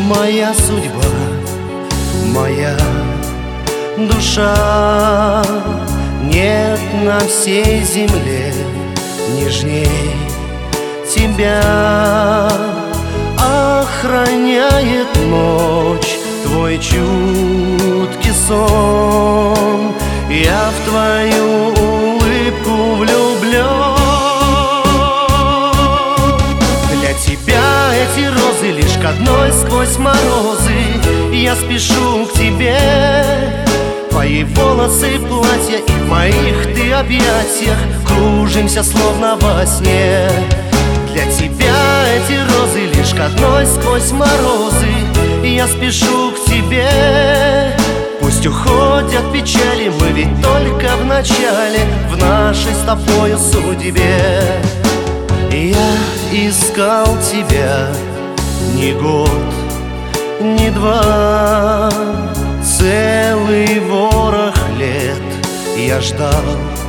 моя судьба, моя душа. Нет на всей земле нежней тебя. Охраняет ночь твой чуткий сон. Я в твою улыбку влюблен. Для тебя эти розы лишь к одной сквозь морозы. Я спешу к тебе. Твои волосы, платья, и в моих ты объятиях кружимся словно во сне. Для тебя эти розы лишь к одной сквозь морозы. Я спешу к тебе. Пусть уходят печали, мы ведь только в начале в нашей с тобою судьбе. Я искал тебя не год, не два, целый ворох лет я ждал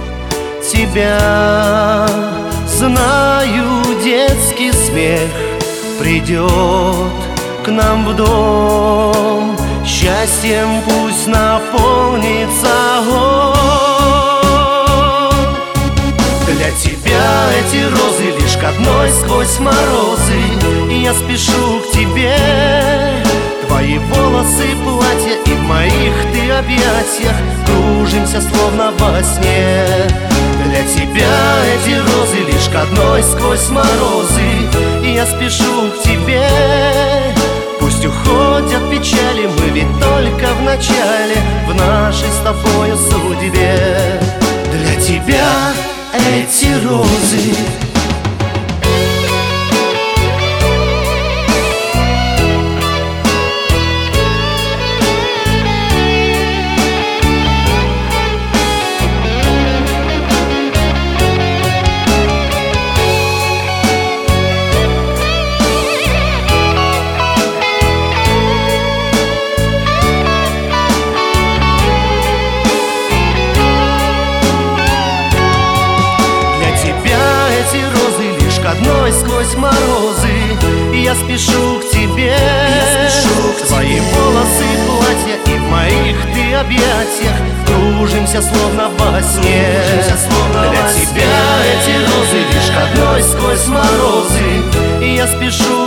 тебя. Знаю, детский смех придет к нам в дом. Счастьем пусть наполнится он. Для тебя эти розы лишь к одной сквозь морозы. Я спешу к тебе. Твои волосы, платья, и в моих ты объятиях кружимся словно во сне. Для тебя эти розы лишь к одной сквозь морозы. Я спешу к тебе. Пусть уходят печали, мы ведь только в начале в нашей с тобою судьбе. Для тебя эти розы. Одной сквозь морозы. Я спешу к тебе. Твои волосы, платья, и в моих ты объятиях кружимся словно во сне. Для тебя эти розы лишь к одной сквозь морозы. Я спешу